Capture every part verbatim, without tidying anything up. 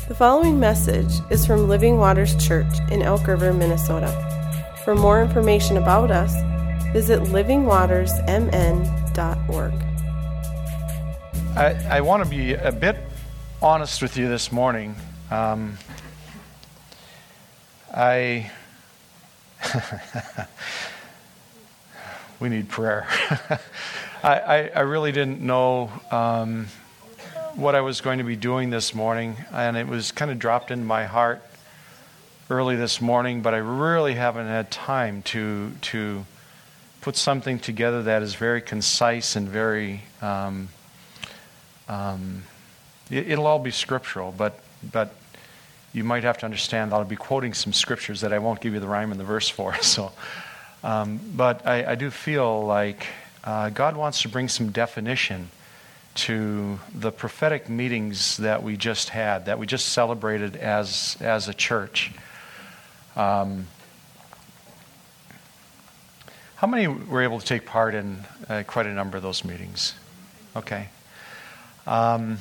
The following message is from Living Waters Church in Elk River, Minnesota. For more information about us, visit living waters m n dot org. I, I want to be a bit honest with you this morning. Um, I we need prayer. I, I, I really didn't know um, what I was going to be doing this morning, and it was kind of dropped into my heart early this morning, but I really haven't had time to to put something together that is very concise and very um, um, it, it'll all be scriptural, but but you might have to understand that I'll be quoting some scriptures that I won't give you the rhyme and the verse for. So, um, but I, I do feel like uh, God wants to bring some definition to the prophetic meetings that we just had, that we just celebrated as as a church. Um, how many were able to take part in uh, quite a number of those meetings? Okay. Um,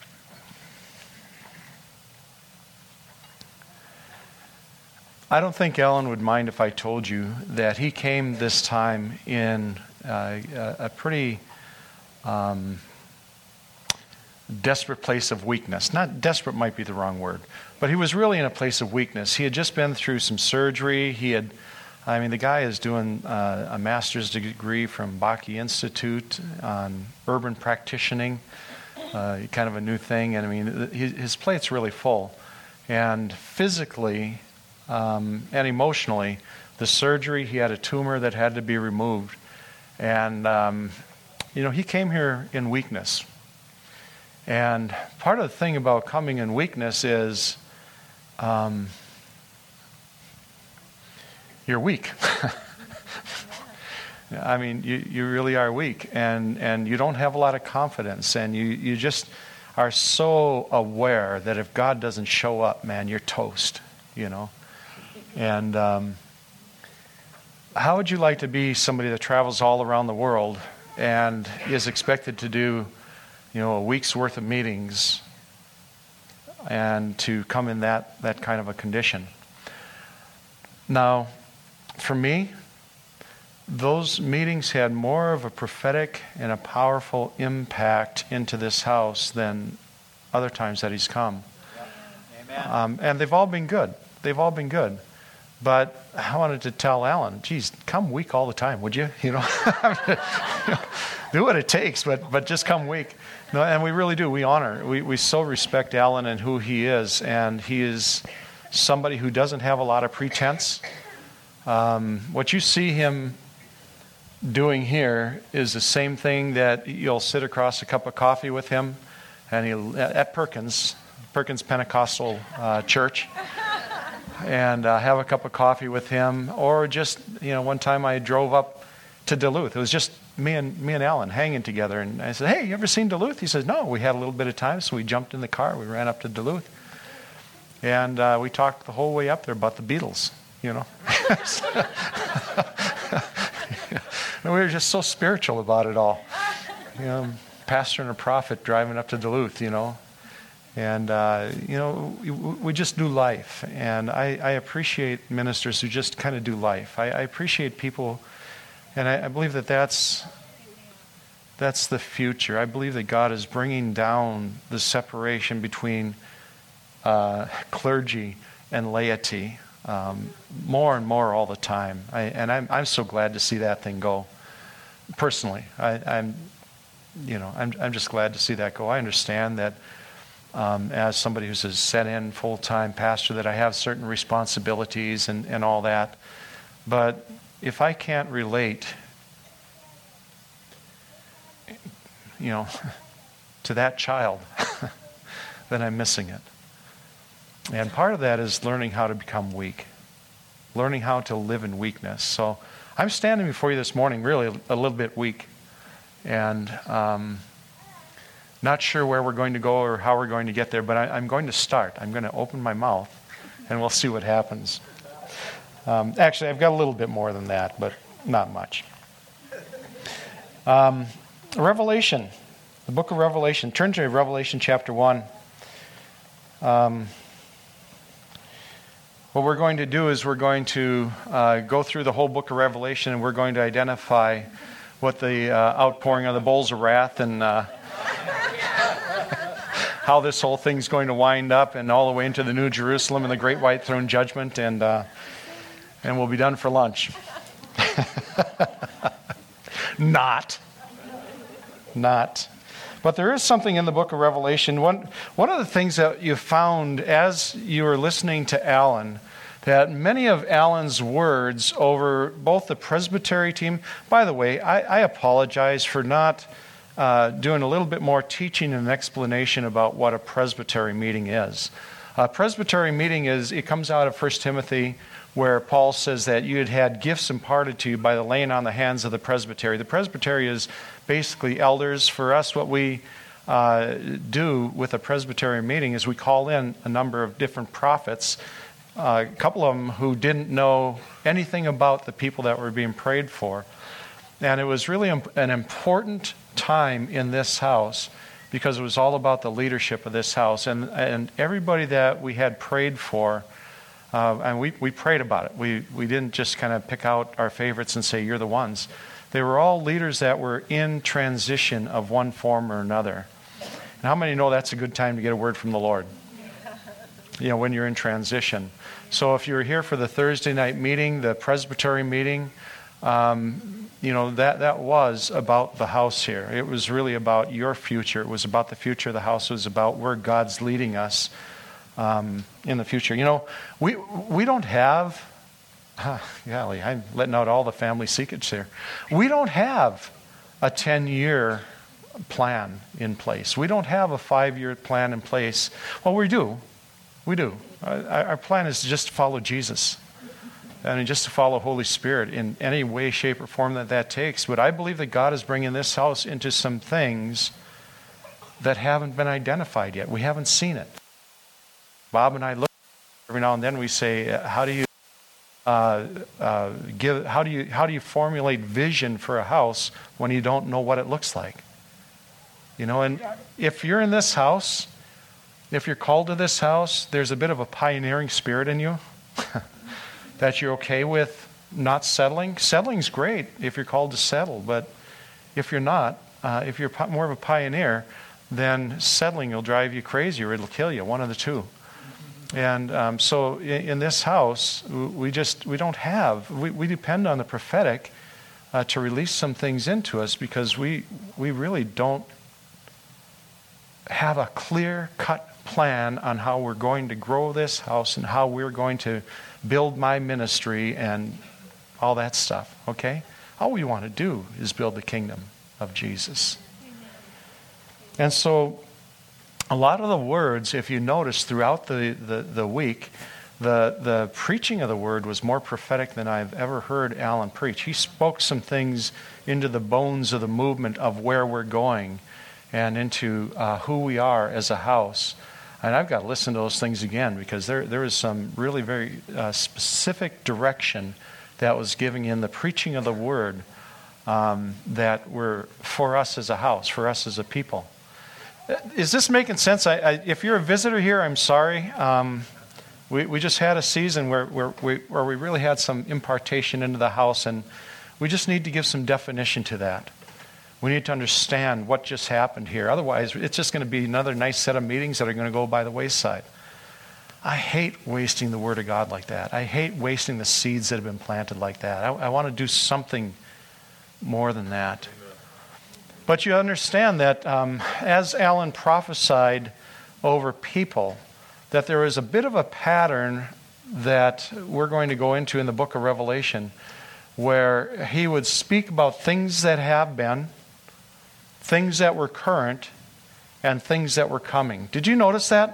I don't think Alan would mind if I told you that he came this time in uh, a, a pretty um, desperate place of weakness. Not desperate might be the wrong word, but he was really in a place of weakness. He had just been through some surgery. He had, I mean, the guy is doing uh, a master's degree from Bakke Institute on urban practitioning, uh, kind of a new thing. And I mean, his, his plate's really full. And physically um, and emotionally, the surgery, he had a tumor that had to be removed. And, um, you know, he came here in weakness. And part of the thing about coming in weakness is um, you're weak. I mean, you, you really are weak, and, and you don't have a lot of confidence, and you, you just are so aware that if God doesn't show up, man, you're toast, you know. And um, how would you like to be somebody that travels all around the world and is expected to do, you know, a week's worth of meetings, and to come in that, that kind of a condition? Now, for me, those meetings had more of a prophetic and a powerful impact into this house than other times that he's come. Amen. Um, and they've all been good. They've all been good. But I wanted to tell Alan, geez, come week all the time, would you? You know, you know do what it takes, but but just come week. No, and we really do. We honor. We we so respect Alan and who he is, and he is somebody who doesn't have a lot of pretense. Um, what you see him doing here is the same thing that you'll sit across a cup of coffee with him, and he at Perkins, Perkins Pentecostal uh, Church, and uh, have a cup of coffee with him, or just, you know, one time I drove up to Duluth. It was just me and me and Alan hanging together, and I said, "Hey, you ever seen Duluth?" He says, "No." We had a little bit of time, so we jumped in the car. We ran up to Duluth, and uh, we talked the whole way up there about the Beatles. You know, and we were just so spiritual about it all. You know, pastor and a prophet driving up to Duluth. You know, and uh, you know, we, we just do life, and I, I appreciate ministers who just kind of do life. I, I appreciate people. And I, I believe that that's, that's the future. I believe that God is bringing down the separation between uh, clergy and laity um, more and more all the time. I, and I'm, I'm so glad to see that thing go. Personally, I, I'm, you know, I'm, I'm just glad to see that go. I understand that um, as somebody who's a set-in full-time pastor, that I have certain responsibilities and, and all that, but if I can't relate, you know, to that child, then I'm missing it. And part of that is learning how to become weak, learning how to live in weakness. So I'm standing before you this morning really a little bit weak, and um, not sure where we're going to go or how we're going to get there, but I, I'm going to start. I'm going to open my mouth, and we'll see what happens. Um, actually, I've got a little bit more than that, but not much. Um, Revelation, the book of Revelation. Turn to Revelation chapter one. Um, what we're going to do is we're going to uh, go through the whole book of Revelation, and we're going to identify what the uh, outpouring of the bowls of wrath and uh, how this whole thing's going to wind up, and all the way into the New Jerusalem and the Great White Throne Judgment, and uh, and we'll be done for lunch. Not. Not. But there is something in the book of Revelation. One, one of the things that you found as you were listening to Alan, that many of Alan's words over both the presbytery team, by the way, I, I apologize for not uh, doing a little bit more teaching and explanation about what a presbytery meeting is. A presbytery meeting is, it comes out of First Timothy, where Paul says that you had had gifts imparted to you by the laying on the hands of the presbytery. The presbytery is basically elders. For us, what we uh, do with a presbytery meeting is we call in a number of different prophets, uh, a couple of them who didn't know anything about the people that were being prayed for. And it was really an important time in this house because it was all about the leadership of this house. And, and everybody that we had prayed for, Uh, and we, we prayed about it. We we didn't just kind of pick out our favorites and say, you're the ones. They were all leaders that were in transition of one form or another. And how many know that's a good time to get a word from the Lord? You know, when you're in transition. So if you're here for the Thursday night meeting, the presbytery meeting, um, you know, that, that was about the house here. It was really about your future. It was about the future of the house. It was about where God's leading us Um, in the future. You know, we we don't have, huh, golly, I'm letting out all the family secrets here. We don't have a ten-year plan in place. We don't have a five-year plan in place. Well, we do. We do. Our, our plan is just to follow Jesus. And just to follow Holy Spirit in any way, shape, or form that that takes. But I believe that God is bringing this house into some things that haven't been identified yet. We haven't seen it. Bob and I look every now and then. We say, "How do you uh, uh, give? How do you how do you formulate vision for a house when you don't know what it looks like?" You know, and if you're in this house, if you're called to this house, there's a bit of a pioneering spirit in you that you're okay with not settling. Settling's great if you're called to settle, but if you're not, uh, if you're more of a pioneer, then settling will drive you crazy or it'll kill you. One of the two. And um, so in, in this house, we just, we don't have, we, we depend on the prophetic uh, to release some things into us because we we really don't have a clear-cut plan on how we're going to grow this house and how we're going to build my ministry and all that stuff, okay? All we want to do is build the kingdom of Jesus. Amen. And so a lot of the words, if you notice throughout the, the, the week, the, the preaching of the word was more prophetic than I've ever heard Alan preach. He spoke some things into the bones of the movement of where we're going and into uh, who we are as a house. And I've got to listen to those things again because there there is some really very uh, specific direction that was given in the preaching of the word um, that were for us as a house, for us as a people. Is this making sense? I, I, if you're a visitor here, I'm sorry. Um, we, we just had a season where, where, we, where we really had some impartation into the house, and we just need to give some definition to that. We need to understand what just happened here. Otherwise, it's just going to be another nice set of meetings that are going to go by the wayside. I hate wasting the Word of God like that. I hate wasting the seeds that have been planted like that. I, I want to do something more than that. But you understand that um, as Alan prophesied over people, that there is a bit of a pattern that we're going to go into in the book of Revelation where he would speak about things that have been, things that were current, and things that were coming. Did you notice that?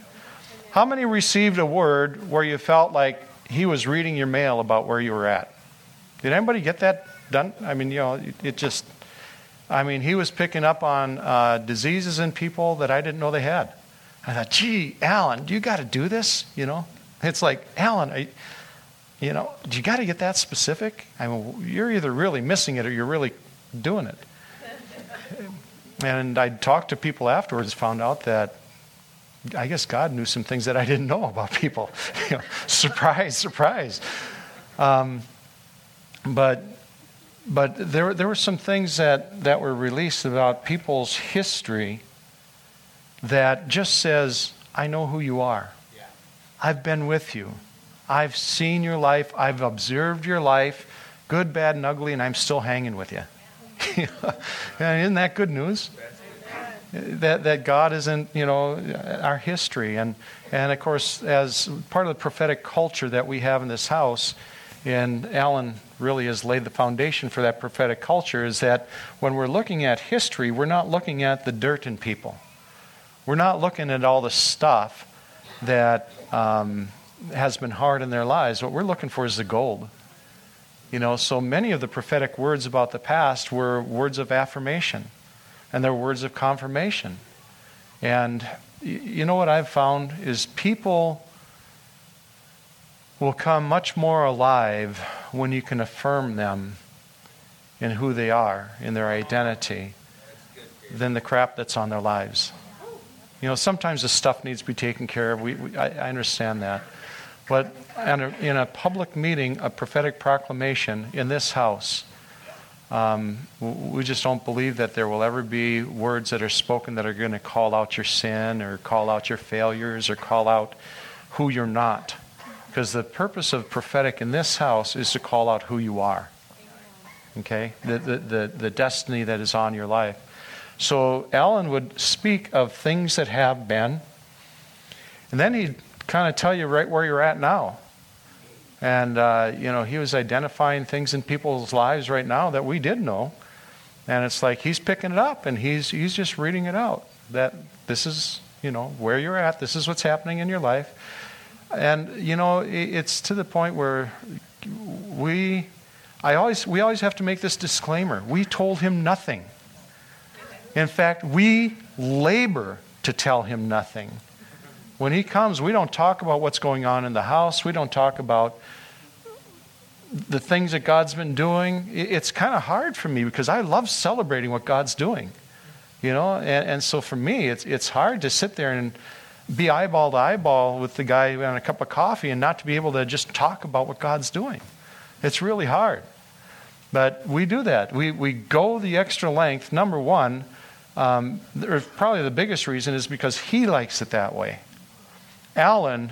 How many received a word where you felt like he was reading your mail about where you were at? Did anybody get that done? I mean, you know, it, it just... I mean, he was picking up on uh, diseases in people that I didn't know they had. I thought, gee, Alan, do you got to do this? You know, it's like, Alan, I, you know, do you got to get that specific? I mean, you're either really missing it or you're really doing it. And I talked to people afterwards, found out that I guess God knew some things that I didn't know about people. You know, surprise, surprise. Um, but but there there were some things that, that were released about people's history that just says, I know who you are. Yeah. I've been with you. I've seen your life. I've observed your life, good, bad, and ugly, and I'm still hanging with you. And isn't that good news? That that God isn't, you know, our history. And, and of course, as part of the prophetic culture that we have in this house, and Alan really has laid the foundation for that prophetic culture, is that when we're looking at history, we're not looking at the dirt in people. We're not looking at all the stuff that um, has been hard in their lives. What we're looking for is the gold. You know, so many of the prophetic words about the past were words of affirmation, and they're words of confirmation. And you know what I've found is people will come much more alive when you can affirm them in who they are, in their identity, than the crap that's on their lives. You know, sometimes the stuff needs to be taken care of. We, we I, I understand that. But in a, in a public meeting, a prophetic proclamation in this house, um, we just don't believe that there will ever be words that are spoken that are going to call out your sin or call out your failures or call out who you're not. Because the purpose of prophetic in this house is to call out who you are. Okay? The, the, the, the destiny that is on your life. So Alan would speak of things that have been, and then he'd kind of tell you right where you're at now. And, uh, you know, he was identifying things in people's lives right now that we did know. And it's like he's picking it up and he's he's just reading it out. That this is, you know, where you're at. This is what's happening in your life. And, you know, it's to the point where we, I always, we always have to make this disclaimer. We told him nothing. In fact, we labor to tell him nothing. When he comes, we don't talk about what's going on in the house. We don't talk about the things that God's been doing. It's kind of hard for me because I love celebrating what God's doing. You know, and, and so for me, it's it's hard to sit there and be eyeball to eyeball with the guy on a cup of coffee and not to be able to just talk about what God's doing. It's really hard. But we do that. We we go the extra length. Number one, um, probably the biggest reason is because he likes it that way. Alan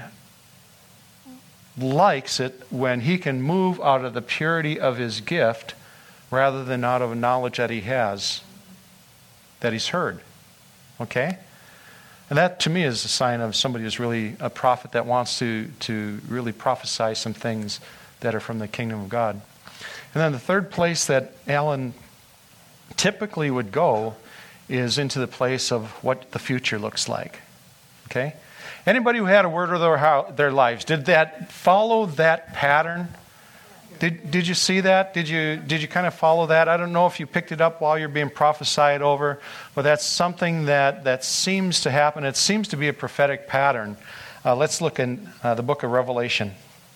likes it when he can move out of the purity of his gift rather than out of a knowledge that he has, that he's heard. Okay? And that to me is a sign of somebody who's really a prophet that wants to, to really prophesy some things that are from the kingdom of God. And then the third place that Alan typically would go is into the place of what the future looks like. Okay? Anybody who had a word of their, their lives, did that follow that pattern? Did did you see that? Did you did you kind of follow that? I don't know if you picked it up while you're being prophesied over, but that's something that, that seems to happen. It seems to be a prophetic pattern. Uh, let's look in uh, the book of Revelation.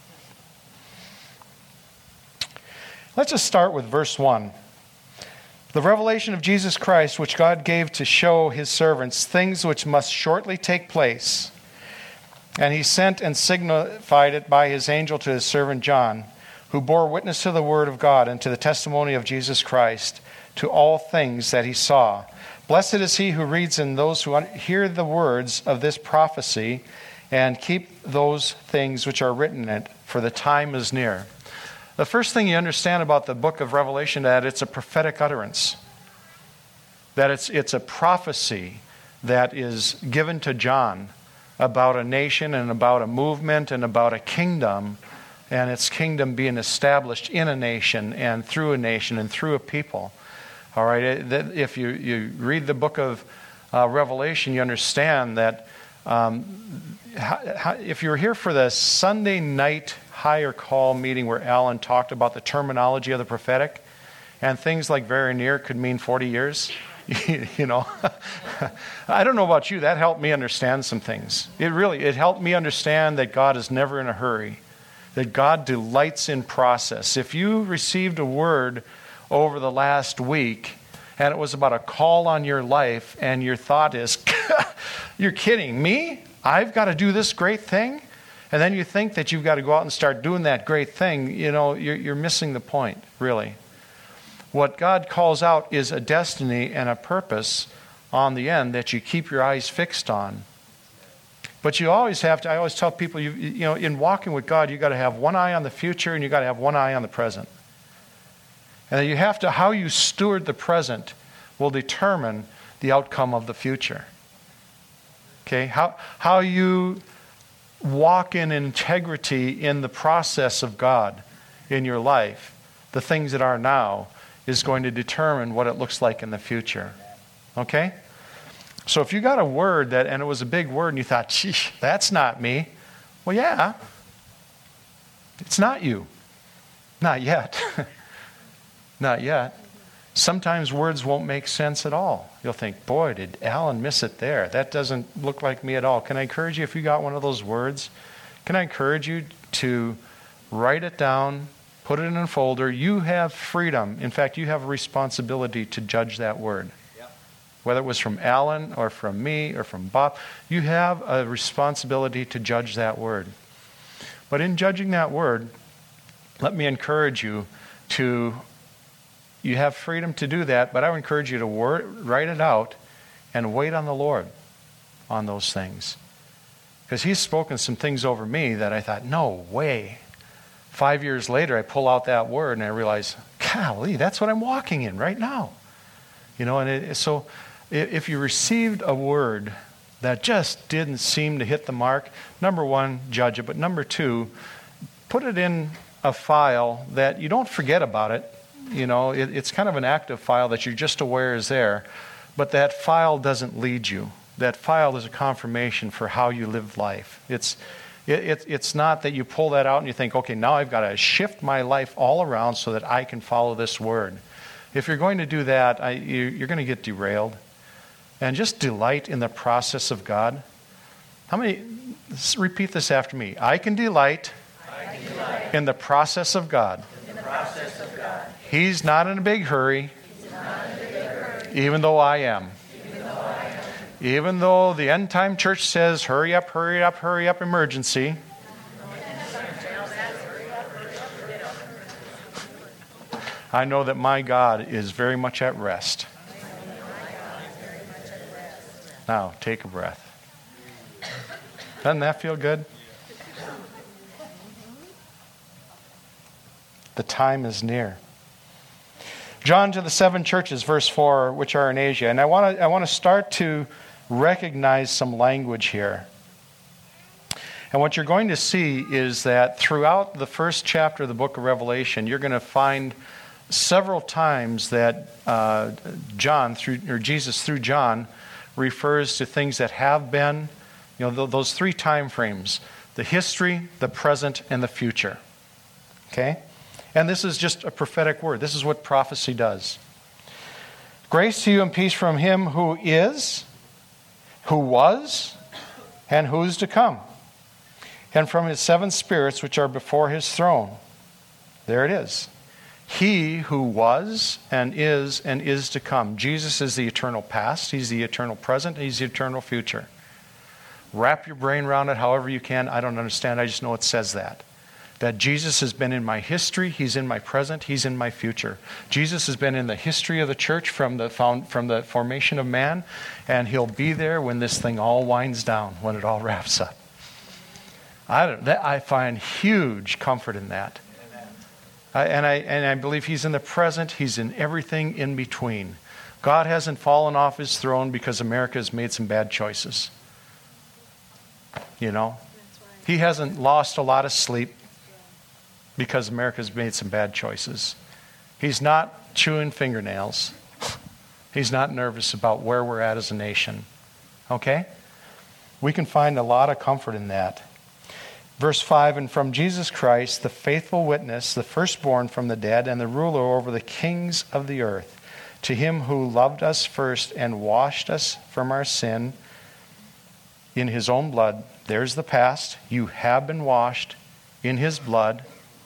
Let's just start with verse one. The revelation of Jesus Christ, which God gave to show his servants things which must shortly take place. And he sent and signified it by his angel to his servant John, who bore witness to the word of God and to the testimony of Jesus Christ, to all things that he saw. Blessed is he who reads and those who hear the words of this prophecy and keep those things which are written in it, for the time is near. The first thing you understand about the book of Revelation, that it's a prophetic utterance. That it's it's a prophecy that is given to John about a nation and about a movement and about a kingdom, and its kingdom being established in a nation and through a nation and through a people. All right, if you, you read the book of uh, Revelation, you understand that um, how, how, if you were here for the Sunday night higher call meeting where Alan talked about the terminology of the prophetic, and things like very near could mean forty years. You know, I don't know about you, that helped me understand some things. It really, it helped me understand that God is never in a hurry, that God delights in process. If you received a word over the last week and it was about a call on your life and your thought is, you're kidding me? I've got to do this great thing, and then you think that you've got to go out and start doing that great thing, you know, you're, you're missing the point, really. What God calls out is a destiny and a purpose on the end that you keep your eyes fixed on. But you always have to, I always tell people, you, you know, in walking with God, you've got to have one eye on the future and you've got to have one eye on the present. And you have to, how you steward the present will determine the outcome of the future. Okay? How, how you walk in integrity in the process of God in your life, the things that are now, is going to determine what it looks like in the future. Okay? So if you got a word that, and it was a big word, and you thought, gee, that's not me. Well, yeah. It's not you. Not yet. Not yet. Sometimes words won't make sense at all. You'll think, boy, did Alan miss it there. That doesn't look like me at all. Can I encourage you, if you got one of those words, can I encourage you to write it down, put it in a folder. You have freedom. In fact, you have a responsibility to judge that word. Whether it was from Alan or from me or from Bob, you have a responsibility to judge that word. But in judging that word, let me encourage you to, you have freedom to do that, but I would encourage you to word, write it out and wait on the Lord on those things. Because He's spoken some things over me that I thought, no way. Five years later, I pull out that word and I realize, golly, that's what I'm walking in right now. You know, and it, so if you received a word that just didn't seem to hit the mark, number one, judge it. But number two, put it in a file that you don't forget about it. You know, it, it's kind of an active file that you're just aware is there. But that file doesn't lead you. That file is a confirmation for how you live life. It's it, it, it's not that you pull that out and you think, okay, now I've got to shift my life all around so that I can follow this word. If you're going to do that, I, you, you're going to get derailed. And just delight in the process of God. How many, repeat this after me. I can delight, I can delight in the process of God. In the process of God. He's not in a big hurry, He's not in a big hurry. Even though I am. Even though I am. Even though the end time church says, hurry up, hurry up, hurry up, emergency. I know that my God is very much at rest. Now, take a breath. Doesn't that feel good? The time is near. John to the seven churches, verse four, which are in Asia. And I want to I want to start to recognize some language here. And what you're going to see is that throughout the first chapter of the book of Revelation, you're going to find several times that uh, John, through or Jesus through John, refers to things that have been, you know, th- those three time frames: the history, the present, and the future. Okay? And this is just a prophetic word. This is what prophecy does. Grace to you and peace from Him who is, who was, and who's to come, and from His seven spirits which are before His throne. There it is. He who was and is and is to come. Jesus is the eternal past. He's the eternal present. He's the eternal future. Wrap your brain around it however you can. I don't understand. I just know it says that. That Jesus has been in my history. He's in my present. He's in my future. Jesus has been in the history of the church from the found, from the formation of man. And He'll be there when this thing all winds down, when it all wraps up. I, don't, that, I find huge comfort in that. I, and I and I believe He's in the present. He's in everything in between. God hasn't fallen off His throne because America has made some bad choices. You know? He hasn't lost a lot of sleep because America's made some bad choices. He's not chewing fingernails. He's not nervous about where we're at as a nation. Okay? We can find a lot of comfort in that. Verse five, and from Jesus Christ, the faithful witness, the firstborn from the dead, and the ruler over the kings of the earth, to Him who loved us first and washed us from our sin in His own blood. There's the past. You have been washed in His blood.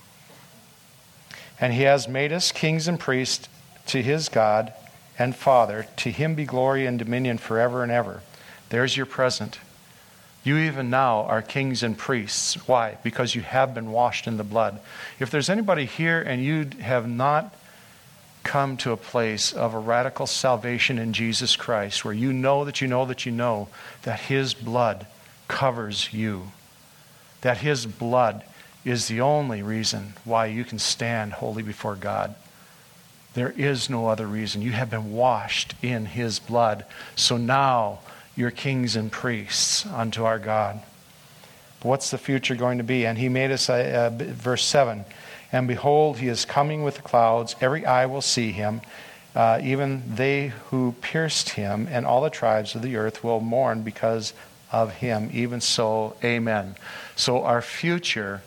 And He has made us kings and priests to His God and Father. To Him be glory and dominion forever and ever. There's your present. You even now are kings and priests. Why? Because you have been washed in the blood. If there's anybody here and you have not come to a place of a radical salvation in Jesus Christ, where you know that you know that you know that His blood covers you, that His blood is the only reason why you can stand holy before God. There is no other reason. You have been washed in His blood. So now you're kings and priests unto our God. What's the future going to be? And He made us, uh, verse seven, and behold, He is coming with the clouds. Every eye will see Him, uh, even they who pierced Him, and all the tribes of the earth will mourn because of Him. Even so, amen. So our future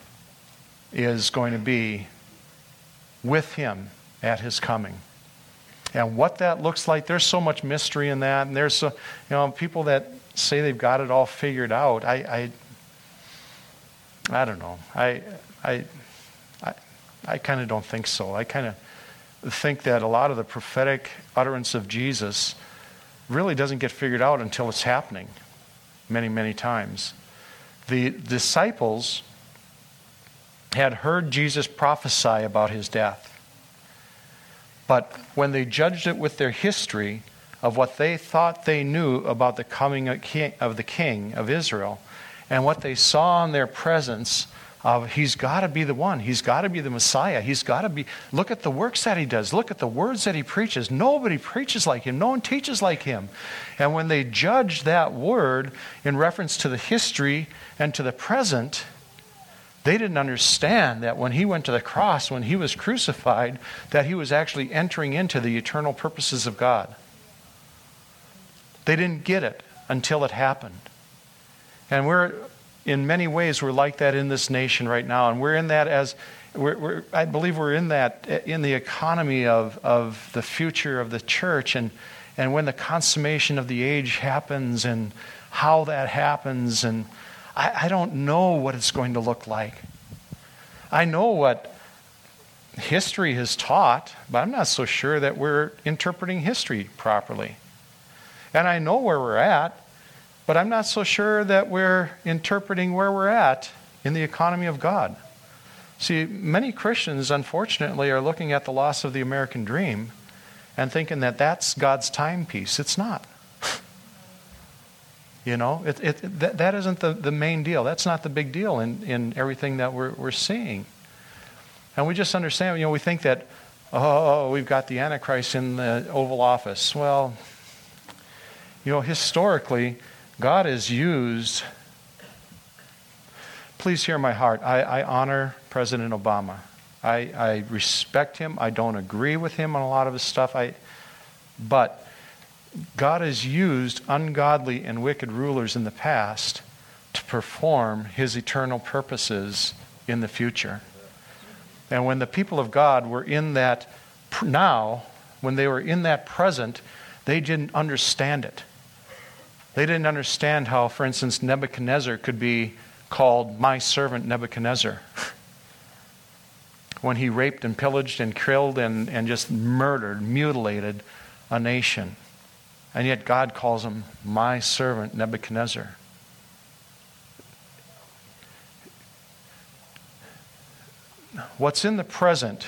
is going to be with Him at His coming. And what that looks like, there's so much mystery in that. And there's so, you know, people that say they've got it all figured out. I, I, I don't know. I, I, I, I kind of don't think so. I kind of think that a lot of the prophetic utterance of Jesus really doesn't get figured out until it's happening many, many times. The disciples had heard Jesus prophesy about His death. But when they judged it with their history of what they thought they knew about the coming of the King of Israel, and what they saw in their presence of He's got to be the one, He's got to be the Messiah, He's got to be, look at the works that He does, look at the words that He preaches. Nobody preaches like Him, no one teaches like Him. And when they judged that word in reference to the history and to the present, they didn't understand that when He went to the cross, when He was crucified, that He was actually entering into the eternal purposes of God. They didn't get it until it happened. And we're, in many ways, we're like that in this nation right now. And we're in that as, we're, we're, I believe we're in that, in the economy of, of the future of the church. And, and when the consummation of the age happens and how that happens, and I, I don't know what it's going to look like. I know what history has taught, but I'm not so sure that we're interpreting history properly. And I know where we're at, but I'm not so sure that we're interpreting where we're at in the economy of God. See, many Christians, unfortunately, are looking at the loss of the American dream and thinking that that's God's timepiece. It's not. You know, it, it, that, that isn't the, the main deal. That's not the big deal in, in everything that we're, we're seeing. And we just understand, you know, we think that, oh, we've got the Antichrist in the Oval Office. Well, you know, historically, God has used, please hear my heart, I, I honor President Obama. I, I respect him. I don't agree with him on a lot of his stuff. I, but God has used ungodly and wicked rulers in the past to perform His eternal purposes in the future. And when the people of God were in that now, when they were in that present, they didn't understand it. They didn't understand how, for instance, Nebuchadnezzar could be called my servant Nebuchadnezzar. When he raped and pillaged and killed and, and just murdered, mutilated a nation. And yet God calls him my servant Nebuchadnezzar. What's in the present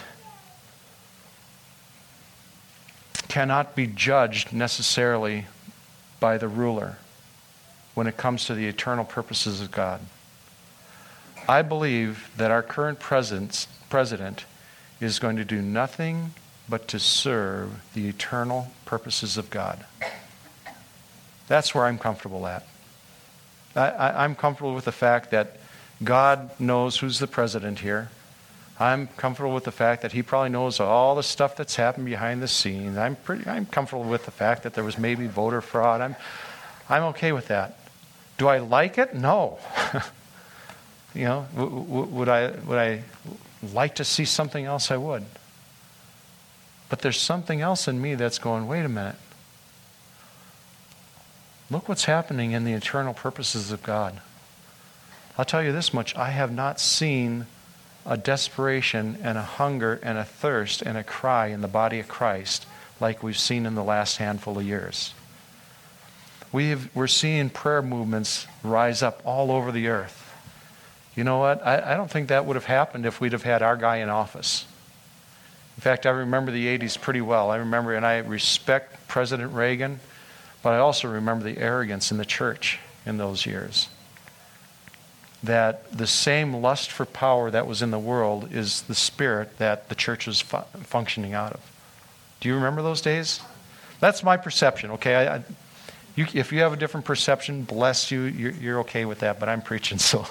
cannot be judged necessarily by the ruler when it comes to the eternal purposes of God. I believe that our current president is going to do nothing but to serve the eternal purposes of God. That's where I'm comfortable at. I, I, I'm comfortable with the fact that God knows who's the president here. I'm comfortable with the fact that He probably knows all the stuff that's happened behind the scenes. I'm pretty. I'm comfortable with the fact that there was maybe voter fraud. I'm, I'm okay with that. Do I like it? No. you know, w- w- would I would I like to see something else? I would. But there's something else in me that's going, wait a minute. Look what's happening in the eternal purposes of God. I'll tell you this much. I have not seen a desperation and a hunger and a thirst and a cry in the body of Christ like we've seen in the last handful of years. We've, we're seeing prayer movements rise up all over the earth. You know what? I, I don't think that would have happened if we'd have had our guy in office. In fact, I remember the eighties pretty well. I remember, and I respect President Reagan, but I also remember the arrogance in the church in those years. That the same lust for power that was in the world is the spirit that the church was fu- functioning out of. Do you remember those days? That's my perception, okay? I, I, you, if you have a different perception, bless you, you're, you're okay with that, but I'm preaching, so...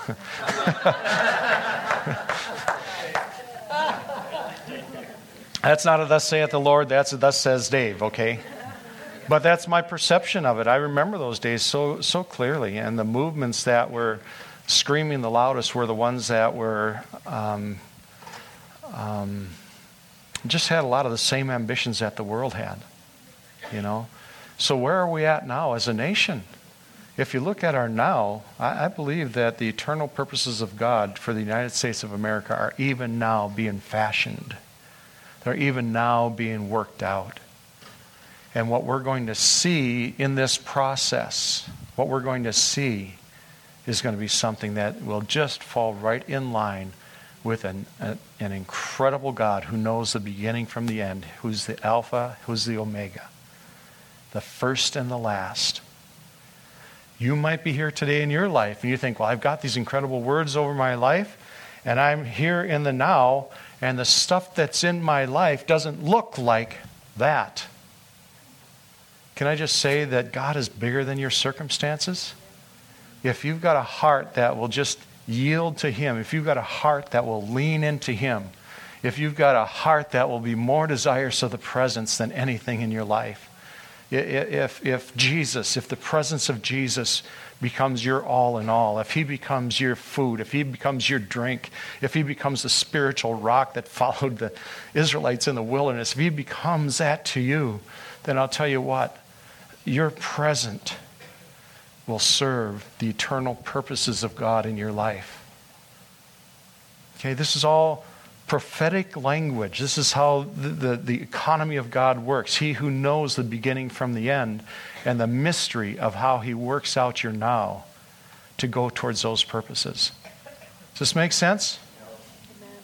That's not a thus saith the Lord, that's a thus says Dave, okay? But that's my perception of it. I remember those days so so clearly, and the movements that were screaming the loudest were the ones that were um, um, just had a lot of the same ambitions that the world had, you know? So where are we at now as a nation? If you look at our now, I, I believe that the eternal purposes of God for the United States of America are even now being fashioned. They're even now being worked out. And what we're going to see in this process, what we're going to see is going to be something that will just fall right in line with an, a, an incredible God who knows the beginning from the end, who's the Alpha, who's the Omega, the first and the last. You might be here today in your life and you think, well, I've got these incredible words over my life and I'm here in the now, and the stuff that's in my life doesn't look like that. Can I just say that God is bigger than your circumstances? If you've got a heart that will just yield to Him, if you've got a heart that will lean into Him, if you've got a heart that will be more desirous of the presence than anything in your life, if, if Jesus, if the presence of Jesus becomes your all in all, if He becomes your food, if He becomes your drink, if He becomes the spiritual rock that followed the Israelites in the wilderness, if He becomes that to you, then I'll tell you what, your present will serve the eternal purposes of God in your life. Okay, this is all prophetic language. This is how the, the, the economy of God works. He who knows the beginning from the end and the mystery of how He works out your now to go towards those purposes. Does this make sense? Amen.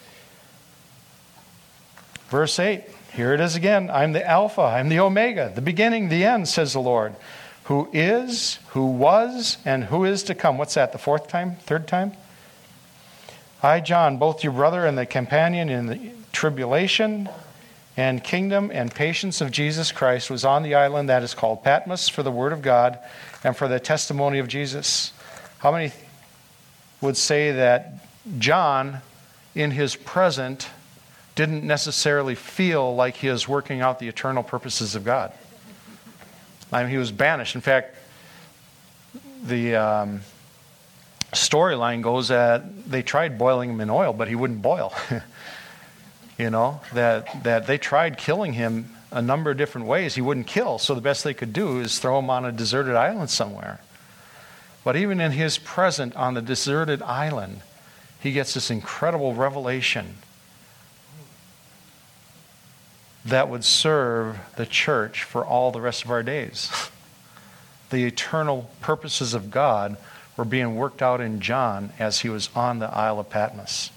Verse eight, here it is again. I'm the Alpha, I'm the Omega, the beginning, the end, says the Lord, who is, who was, and who is to come. What's that, the fourth time, third time? I, John, both your brother and the companion in the tribulation and kingdom and patience of Jesus Christ, was on the island that is called Patmos for the word of God and for the testimony of Jesus. How many would say that John, in his present, didn't necessarily feel like he was working out the eternal purposes of God? I mean, he was banished. In fact, the... Um, storyline goes that they tried boiling him in oil, but he wouldn't boil. You know, that that they tried killing him a number of different ways. He wouldn't kill, so the best they could do is throw him on a deserted island somewhere. But even in his present on the deserted island, he gets this incredible revelation that would serve the church for all the rest of our days. The eternal purposes of God were being worked out in John as he was on the Isle of Patmos.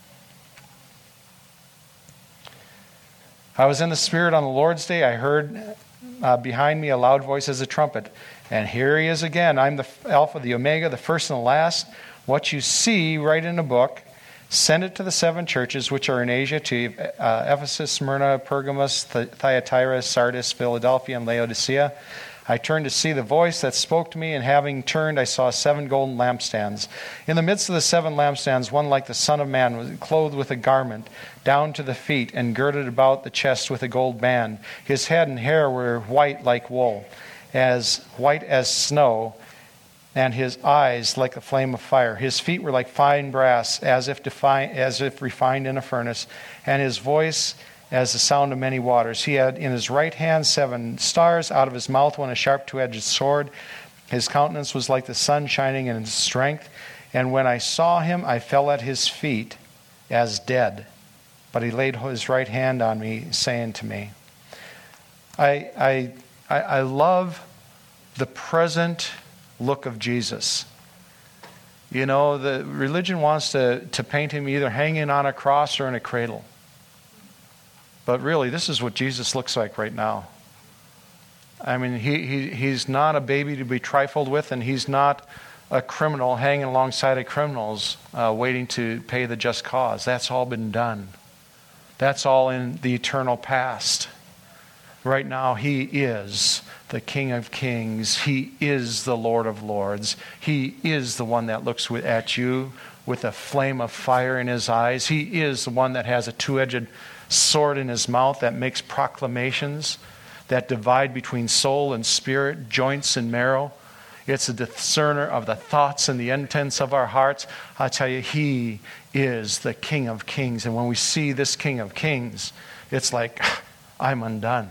I was in the Spirit on the Lord's day. I heard uh, behind me a loud voice as a trumpet. And here He is again. I'm the Alpha, the Omega, the first and the last. What you see, write in a book. Send it to the seven churches which are in Asia, to uh, Ephesus, Smyrna, Pergamos, Thyatira, Sardis, Philadelphia, and Laodicea. I turned to see the voice that spoke to me, and having turned, I saw seven golden lampstands. In the midst of the seven lampstands, one like the Son of Man was clothed with a garment down to the feet and girded about the chest with a gold band. His head and hair were white like wool, as white as snow, and his eyes like a flame of fire. His feet were like fine brass, as if defi- as if refined in a furnace, and his voice as the sound of many waters. He had in his right hand seven stars. Out of his mouth went a sharp two-edged sword. His countenance was like the sun shining in his strength. And when I saw him, I fell at his feet as dead. But he laid his right hand on me, saying to me, I I I love the present look of Jesus. You know, the religion wants to, to paint him either hanging on a cross or in a cradle. But really, this is what Jesus looks like right now. I mean, he, he he's not a baby to be trifled with, and he's not a criminal hanging alongside of criminals uh, waiting to pay the just cause. That's all been done. That's all in the eternal past. Right now, he is the King of Kings. He is the Lord of Lords. He is the one that looks with, at you with a flame of fire in his eyes. He is the one that has a two-edged sword in his mouth that makes proclamations that divide between soul and spirit, joints and marrow. It's a discerner of the thoughts and the intents of our hearts. I tell you, he is the King of Kings. And when we see this King of Kings, it's like, I'm undone.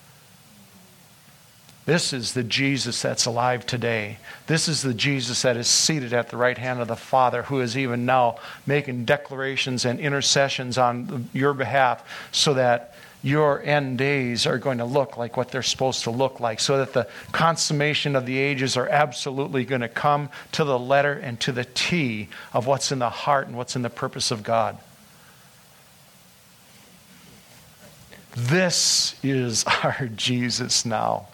This is the Jesus that's alive today. This is the Jesus that is seated at the right hand of the Father, who is even now making declarations and intercessions on your behalf so that your end days are going to look like what they're supposed to look like, so that the consummation of the ages are absolutely going to come to the letter and to the T of what's in the heart and what's in the purpose of God. This is our Jesus now.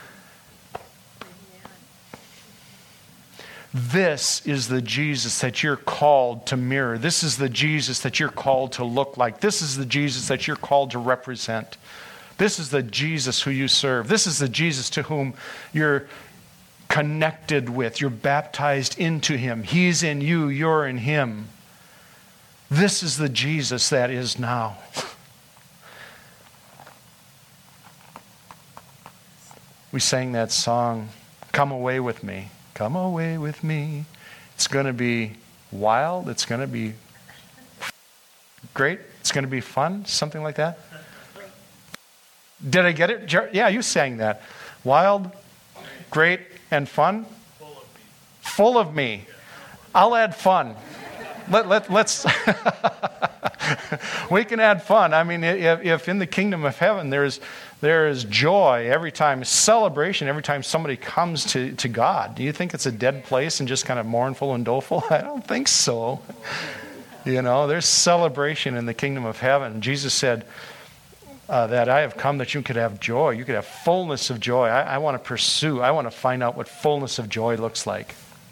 This is the Jesus that you're called to mirror. This is the Jesus that you're called to look like. This is the Jesus that you're called to represent. This is the Jesus who you serve. This is the Jesus to whom you're connected with. You're baptized into him. He's in you. You're in him. This is the Jesus that is now. We sang that song, "Come Away With Me." Come away with me. It's going to be wild. It's going to be great. It's going to be fun. Something like that. Did I get it? Yeah, you sang that. Wild, great, and fun. Full of me. Full of me. I'll add fun. Let, let, let's... We can add fun. I mean, if, if in the kingdom of heaven there's there is joy every time, celebration every time somebody comes to, to God, do you think it's a dead place and just kind of mournful and doleful? I don't think so. You know, there's celebration in the kingdom of heaven. Jesus said uh, that I have come that you could have joy. You could have fullness of joy. I, I want to pursue. I want to find out what fullness of joy looks like.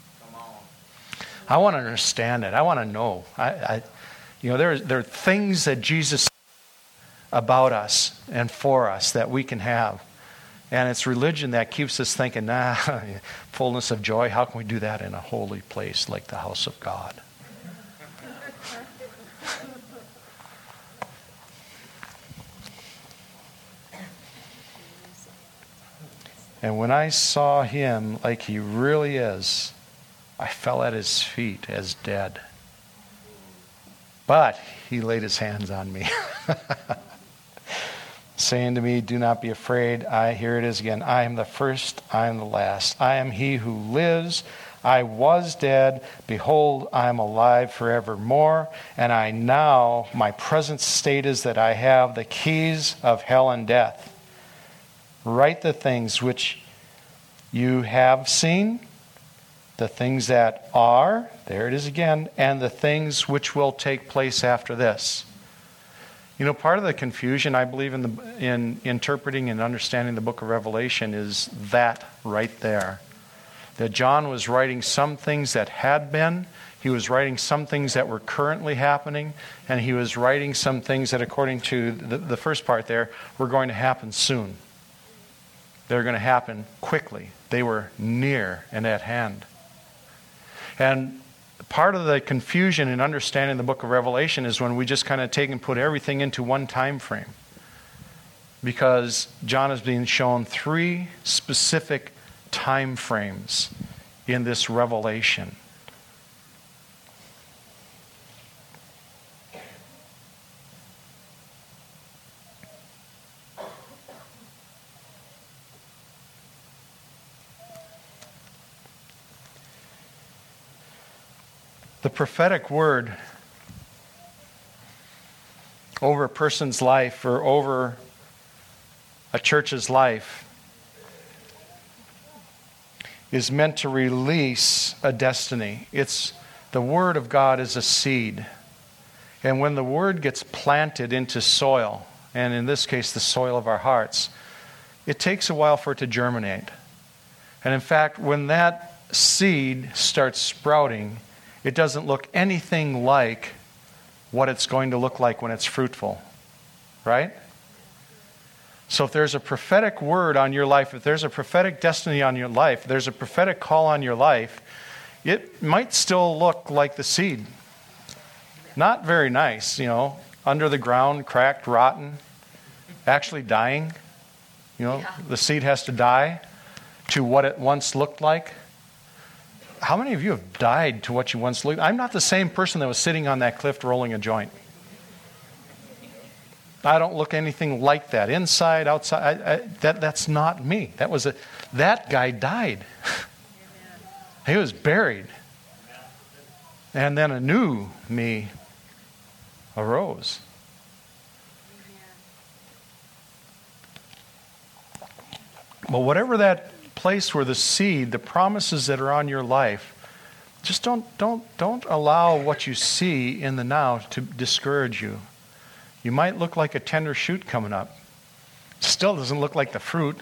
I want to understand it. I want to know. I, I You know, there, there are things that Jesus said about us and for us that we can have. And it's religion that keeps us thinking, nah, fullness of joy, how can we do that in a holy place like the house of God? And when I saw him like he really is, I fell at his feet as dead. But he laid his hands on me, saying to me, do not be afraid. I, here it is again. I am the first, I am the last. I am he who lives. I was dead. Behold, I am alive forevermore. And I now, my present state is that I have the keys of hell and death. Write the things which you have seen, the things that are, there it is again, and the things which will take place after this. You know, part of the confusion, I believe, in the in interpreting and understanding the book of Revelation is that right there. That John was writing some things that had been, he was writing some things that were currently happening, and he was writing some things that, according to the, the first part there, were going to happen soon. They're going to happen quickly. They were near and at hand. And part of the confusion in understanding the book of Revelation is when we just kind of take and put everything into one time frame. Because John is being shown three specific time frames in this revelation. The prophetic word over a person's life or over a church's life is meant to release a destiny. It's the Word of God is a seed. And when the Word gets planted into soil, and in this case the soil of our hearts, it takes a while for it to germinate. And in fact, when that seed starts sprouting, it doesn't look anything like what it's going to look like when it's fruitful. Right? So if there's a prophetic word on your life, if there's a prophetic destiny on your life, if there's a prophetic call on your life, it might still look like the seed. Not very nice, you know, under the ground, cracked, rotten, actually dying. You know, yeah. The seed has to die to what it once looked like. How many of you have died to what you once looked like? I'm not the same person that was sitting on that cliff rolling a joint. I don't look anything like that. Inside, outside, I, I, that that's not me. That was a that guy died. He was buried. And then a new me arose. Well, whatever that place where the seed, the promises that are on your life, just don't don't don't allow what you see in the now to discourage you. You might look like a tender shoot coming up. Still doesn't look like the fruit.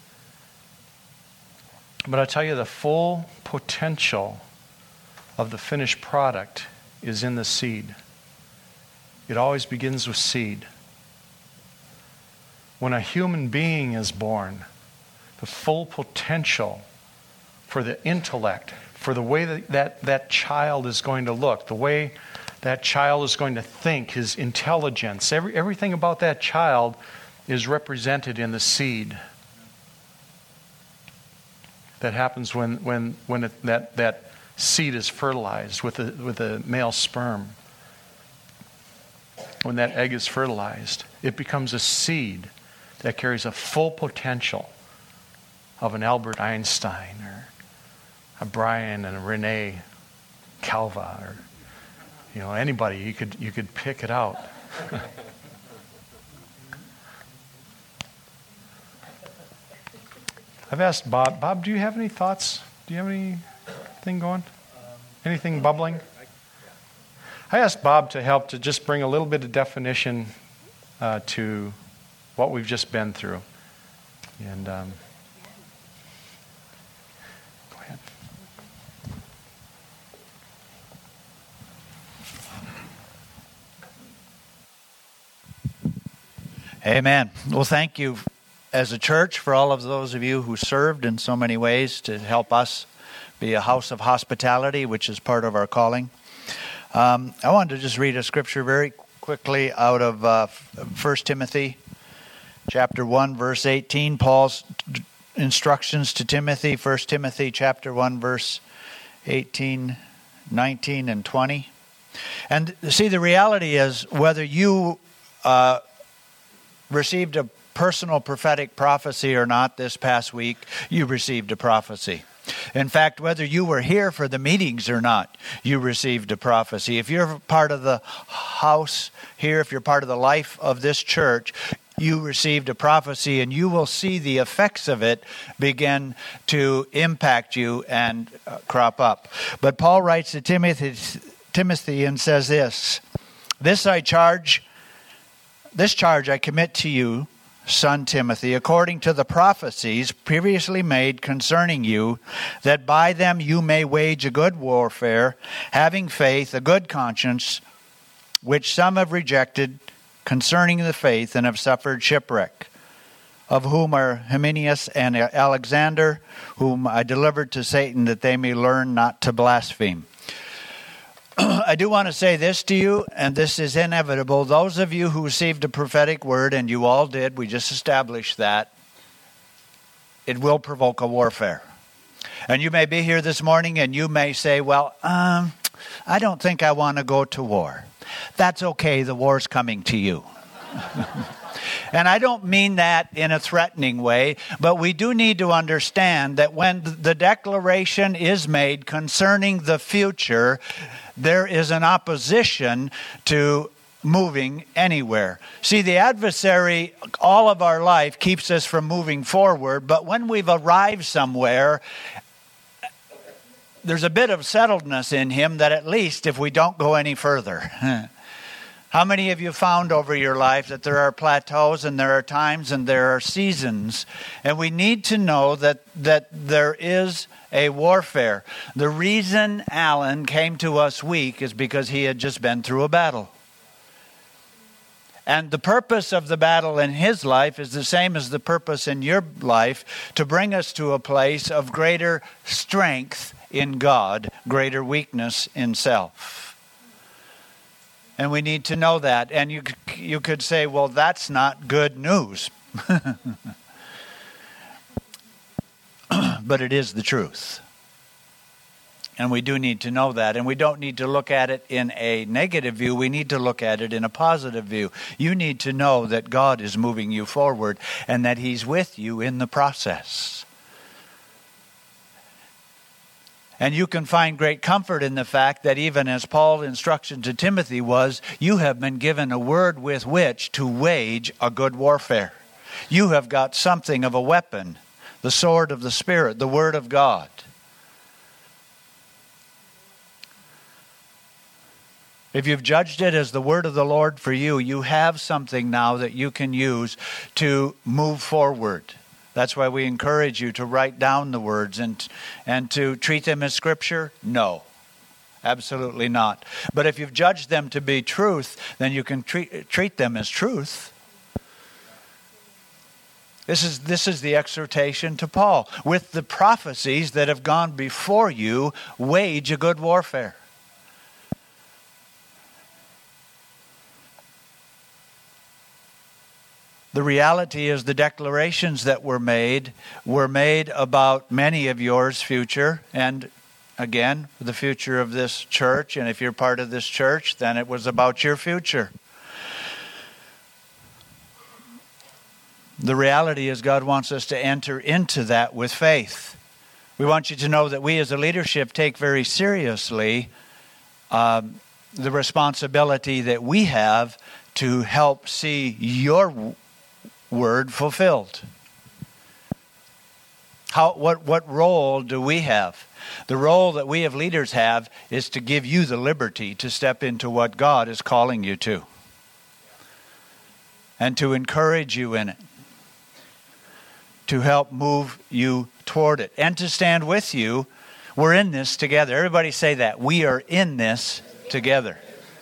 But I tell you, the full potential of the finished product is in the seed. It always begins with seed. When a human being is born, the full potential for the intellect, for the way that that, that child is going to look, the way that child is going to think, his intelligence, every, everything about that child is represented in the seed. That happens when when when it, that that seed is fertilized with a with a male sperm. When that egg is fertilized, it becomes a seed that carries a full potential of an Albert Einstein or a Brian and a Renee Calva, or you know, anybody, you could you could pick it out. I've asked Bob. Bob, do you have any thoughts? Do you have anything going? Anything bubbling? I asked Bob to help to just bring a little bit of definition uh, to what we've just been through. And um, go ahead. Amen. Well, thank you as a church for all of those of you who served in so many ways to help us be a house of hospitality, which is part of our calling. Um, I wanted to just read a scripture very quickly out of uh, First Timothy chapter one, verse eighteen. Paul's instructions to Timothy, First Timothy chapter one, verse eighteen, nineteen, and twenty. And see, the reality is whether you uh, received a personal prophetic prophecy or not this past week, you received a prophecy. In fact, whether you were here for the meetings or not, you received a prophecy. If you're part of the house here, if you're part of the life of this church, you received a prophecy, and you will see the effects of it begin to impact you and uh, crop up. But Paul writes to Timothy, Timothy and says this, This I charge, this charge I commit to you, son Timothy, according to the prophecies previously made concerning you, that by them you may wage a good warfare, having faith, a good conscience, which some have rejected concerning the faith and have suffered shipwreck, of whom are Hymenaeus and Alexander, whom I delivered to Satan, that they may learn not to blaspheme. I do want to say this to you, and this is inevitable. Those of you who received a prophetic word, and you all did, we just established that, it will provoke a warfare. And you may be here this morning and you may say, well, um, I don't think I want to go to war. That's okay, the war's coming to you. And I don't mean that in a threatening way, but we do need to understand that when the declaration is made concerning the future, there is an opposition to moving anywhere. See, the adversary all of our life keeps us from moving forward, but when we've arrived somewhere, there's a bit of settledness in him that at least if we don't go any further. How many of you found over your life that there are plateaus and there are times and there are seasons? And we need to know that, that there is a warfare. The reason Alan came to us weak is because he had just been through a battle. And the purpose of the battle in his life is the same as the purpose in your life, to bring us to a place of greater strength in God, greater weakness in self. And we need to know that. And you you could say, well, that's not good news. But it is the truth. And we do need to know that. And we don't need to look at it in a negative view. We need to look at it in a positive view. You need to know that God is moving you forward and that He's with you in the process. And you can find great comfort in the fact that even as Paul's instruction to Timothy was, you have been given a word with which to wage a good warfare. You have got something of a weapon, the sword of the Spirit, the Word of God. If you've judged it as the word of the Lord for you, you have something now that you can use to move forward. That's why we encourage you to write down the words and and to treat them as Scripture. No, absolutely not. But if you've judged them to be truth, then you can treat treat them as truth. This is this is the exhortation to Paul. With the prophecies that have gone before you, wage a good warfare. The reality is the declarations that were made were made about many of yours future, and again, the future of this church. And if you're part of this church, then it was about your future. The reality is God wants us to enter into that with faith. We want you to know that we as a leadership take very seriously um, the responsibility that we have to help see your word fulfilled. How, what, what role do we have? The role that we as leaders have is to give you the liberty to step into what God is calling you to. And to encourage you in it. To help move you toward it. And to stand with you. We're in this together. Everybody say that. We are in this together.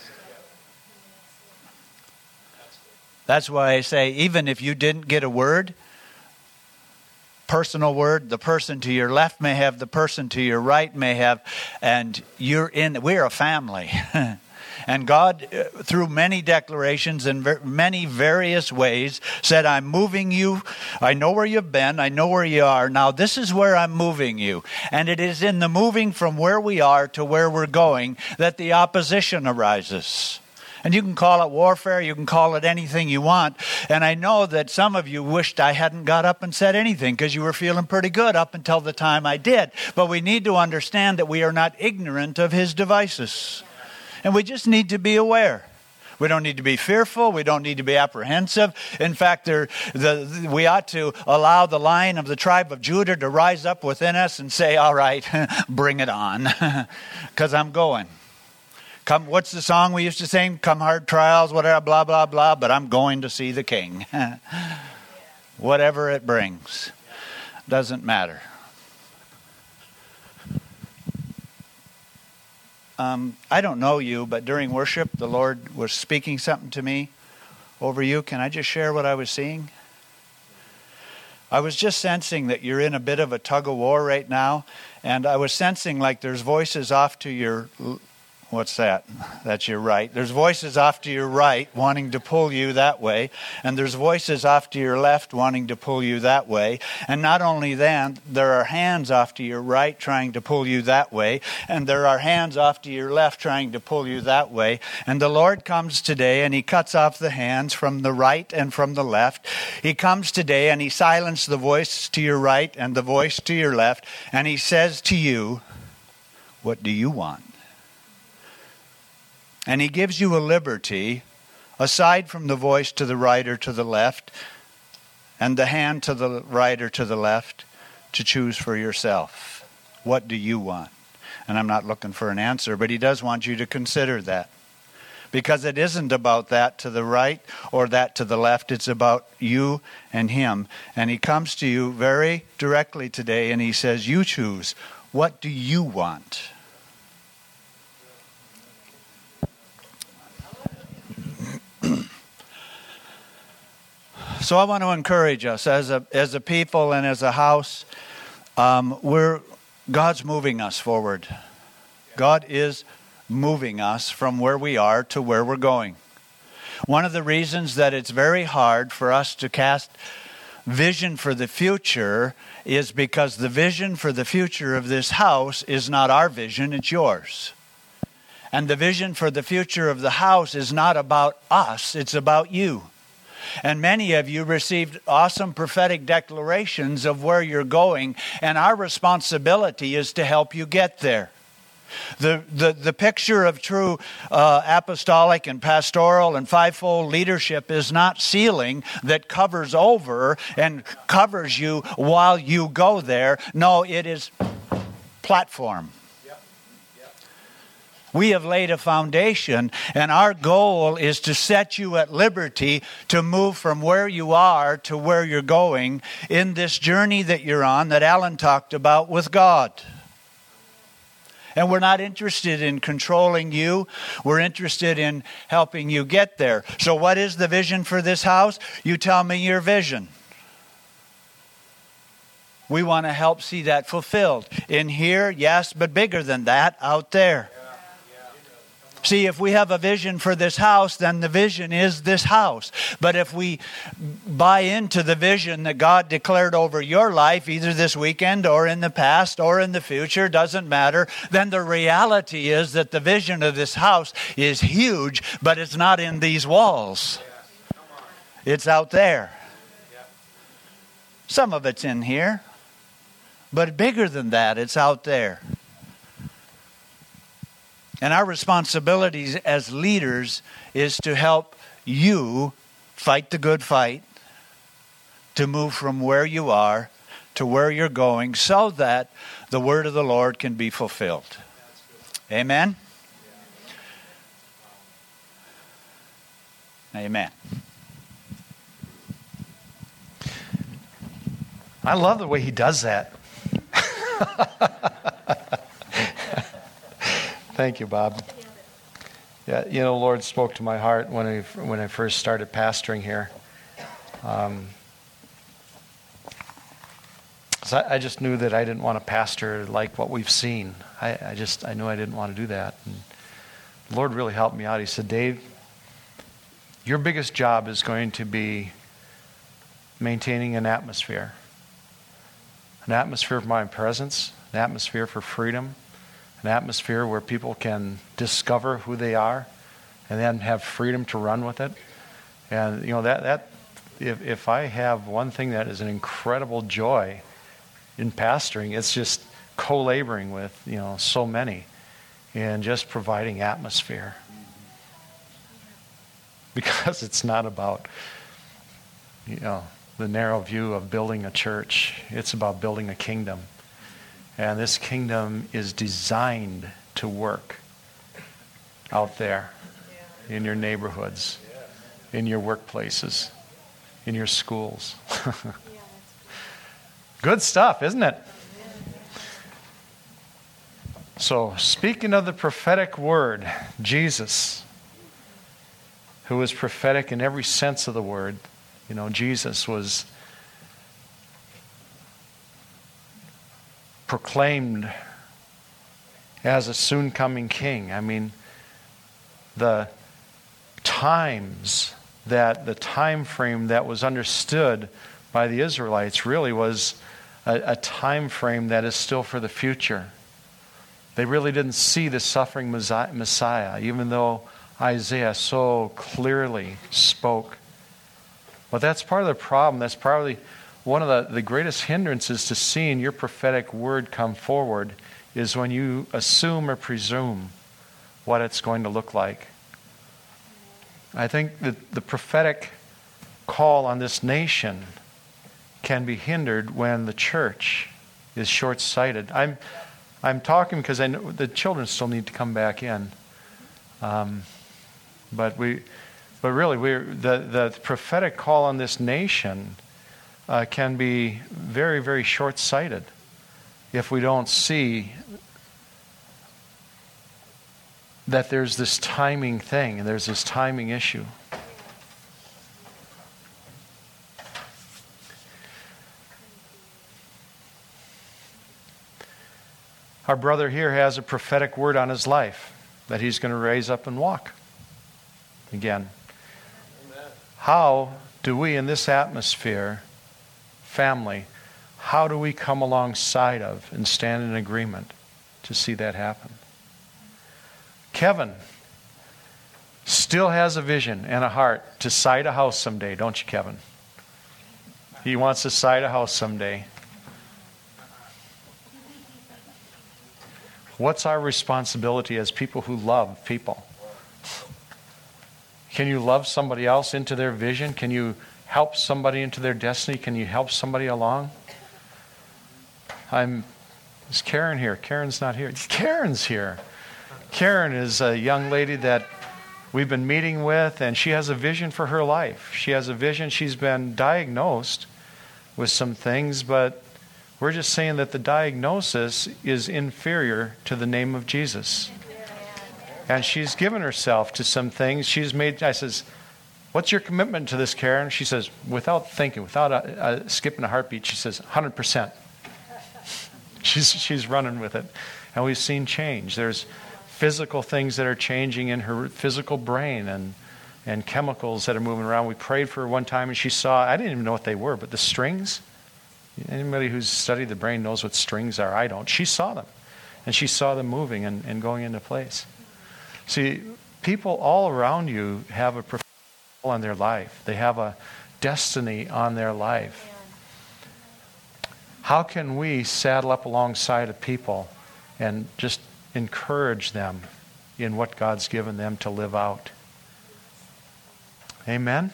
That's why I say, even if you didn't get a word, personal word, the person to your left may have, the person to your right may have, and you're in, we're a family. And God, through many declarations and many various ways, said, I'm moving you. I know where you've been. I know where you are. Now this is where I'm moving you. And it is in the moving from where we are to where we're going that the opposition arises. And you can call it warfare, you can call it anything you want. And I know that some of you wished I hadn't got up and said anything because you were feeling pretty good up until the time I did. But we need to understand that we are not ignorant of his devices. And we just need to be aware. We don't need to be fearful. We don't need to be apprehensive. In fact, there, the, we ought to allow the Lion of the tribe of Judah to rise up within us and say, all right, bring it on, because I'm going. Come, what's the song we used to sing? Come hard trials, whatever, blah, blah, blah, but I'm going to see the King. Whatever it brings. Doesn't matter. Um, I don't know you, but during worship, the Lord was speaking something to me over you. Can I just share what I was seeing? I was just sensing that you're in a bit of a tug of war right now, and I was sensing like there's voices off to your... What's that? That's your right. There's voices off to your right wanting to pull you that way. And there's voices off to your left wanting to pull you that way. And not only that, there are hands off to your right trying to pull you that way. And there are hands off to your left trying to pull you that way. And the Lord comes today and he cuts off the hands from the right and from the left. He comes today and he silences the voice to your right and the voice to your left. And he says to you, what do you want? And he gives you a liberty, aside from the voice to the right or to the left, and the hand to the right or to the left, to choose for yourself. What do you want? And I'm not looking for an answer, but he does want you to consider that. Because it isn't about that to the right or that to the left. It's about you and him. And he comes to you very directly today and he says, you choose. What do you want? So I want to encourage us as a as a people and as a house. Um, we're God's moving us forward. God is moving us from where we are to where we're going. One of the reasons that it's very hard for us to cast vision for the future is because the vision for the future of this house is not our vision, it's yours. And the vision for the future of the house is not about us, it's about you. And many of you received awesome prophetic declarations of where you're going, and our responsibility is to help you get there. The, the, the picture of true uh, apostolic and pastoral and fivefold leadership is not ceiling that covers over and covers you while you go there. No, it is platform. We have laid a foundation, and our goal is to set you at liberty to move from where you are to where you're going in this journey that you're on that Alan talked about with God. And we're not interested in controlling you. We're interested in helping you get there. So what is the vision for this house? You tell me your vision. We want to help see that fulfilled. In here, yes, but bigger than that, out there. See, if we have a vision for this house, then the vision is this house. But if we buy into the vision that God declared over your life, either this weekend or in the past or in the future, doesn't matter, then the reality is that the vision of this house is huge, but it's not in these walls. It's out there. Some of it's in here, but bigger than that, it's out there. And our responsibilities as leaders is to help you fight the good fight, to move from where you are to where you're going so that the word of the Lord can be fulfilled. Amen? Amen. I love the way he does that. Thank you, Bob. Yeah, you know, the Lord spoke to my heart when I when I first started pastoring here. Um, so I, I just knew that I didn't want to pastor like what we've seen. I, I just I knew I didn't want to do that. And the Lord really helped me out. He said, Dave, your biggest job is going to be maintaining an atmosphere. An atmosphere of my presence, an atmosphere for freedom, an atmosphere where people can discover who they are and then have freedom to run with it. And, you know, that, that if, if I have one thing that is an incredible joy in pastoring, it's just co-laboring with, you know, so many and just providing atmosphere. Because it's not about, you know, the narrow view of building a church. It's about building a kingdom. And this kingdom is designed to work out there in your neighborhoods, in your workplaces, in your schools. Good stuff, isn't it? So, speaking of the prophetic word, Jesus, who was prophetic in every sense of the word, you know, Jesus was proclaimed as a soon coming king. I mean, the times that the time frame that was understood by the Israelites really was a, a time frame that is still for the future. They really didn't see the suffering Messiah, even though Isaiah so clearly spoke. But that's part of the problem. That's probably one of the, the greatest hindrances to seeing your prophetic word come forward is when you assume or presume what it's going to look like. I think that the prophetic call on this nation can be hindered when the church is short-sighted. I'm I'm talking because I know the children still need to come back in. Um, but we, but really, we're the the prophetic call on this nation uh, can be very, very short-sighted if we don't see that there's this timing thing and there's this timing issue. Our brother here has a prophetic word on his life that he's going to raise up and walk again. Amen. How do we in this atmosphere, family, how do we come alongside of and stand in agreement to see that happen? Kevin still has a vision and a heart to site a house someday, don't you, Kevin? He wants to site a house someday. What's our responsibility as people who love people? Can you love somebody else into their vision? Can you help somebody into their destiny? Can you help somebody along? I'm, is Karen here? Karen's not here. Karen's here. Karen is a young lady that we've been meeting with, and she has a vision for her life. She has a vision. She's been diagnosed with some things, but we're just saying that the diagnosis is inferior to the name of Jesus. And she's given herself to some things. She's made, I says, what's your commitment to this, Karen? She says, without thinking, without a, a skipping a heartbeat, she says, one hundred percent. She's, she's running with it. And we've seen change. There's physical things that are changing in her physical brain and, and chemicals that are moving around. We prayed for her one time and she saw, I didn't even know what they were, but the strings. Anybody who's studied the brain knows what strings are. I don't. She saw them. And she saw them moving and, and going into place. See, people all around you have a prophetic call on their life. They have a destiny on their life. How can we saddle up alongside of people and just encourage them in what God's given them to live out? Amen?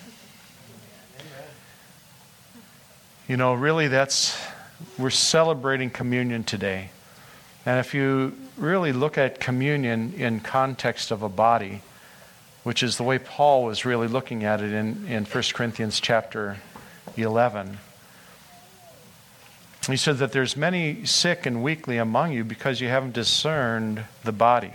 You know, really that's, we're celebrating communion today. And if you really look at communion in context of a body, which is the way Paul was really looking at it in, in First Corinthians chapter eleven, he said that there's many sick and weakly among you because you haven't discerned the body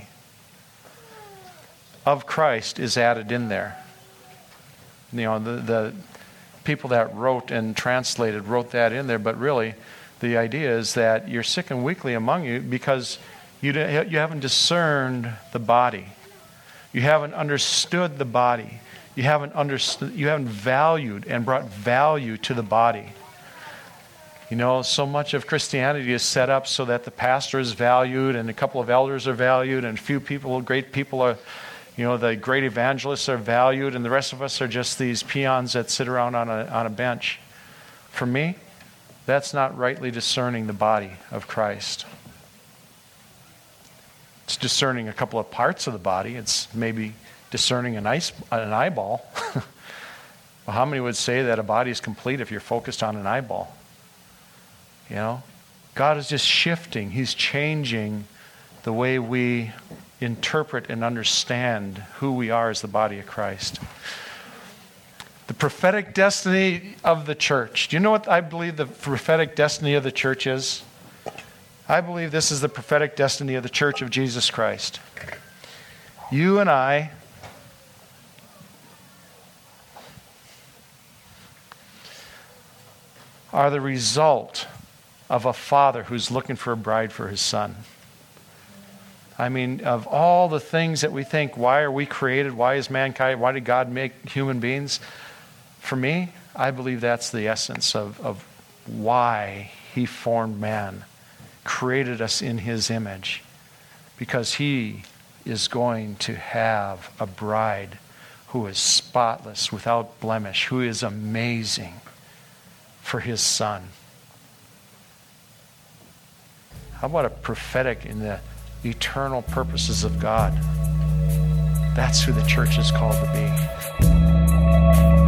of Christ is added in there. You know, the, the people that wrote and translated wrote that in there, but really the idea is that you're sick and weakly among you because you you haven't discerned the body. You haven't understood the body. You haven't understood, you haven't valued and brought value to the body. You know, so much of Christianity is set up so that the pastor is valued and a couple of elders are valued and a few people, great people are, you know, the great evangelists are valued and the rest of us are just these peons that sit around on a on a bench. For me, that's not rightly discerning the body of Christ. It's discerning a couple of parts of the body. It's maybe discerning an, ice, an eyeball. Well, how many would say that a body is complete if you're focused on an eyeball? You know, God is just shifting. He's changing the way we interpret and understand who we are as the body of Christ. The prophetic destiny of the church. Do you know what I believe the prophetic destiny of the church is? I believe this is the prophetic destiny of the Church of Jesus Christ. You and I are the result of a father who's looking for a bride for his son. I mean, of all the things that we think, why are we created? Why is mankind? Why did God make human beings? For me, I believe that's the essence of, of why he formed man, created us in his image, because he is going to have a bride who is spotless, without blemish, who is amazing for his son. How about a prophetic in the eternal purposes of God? That's who the church is called to be.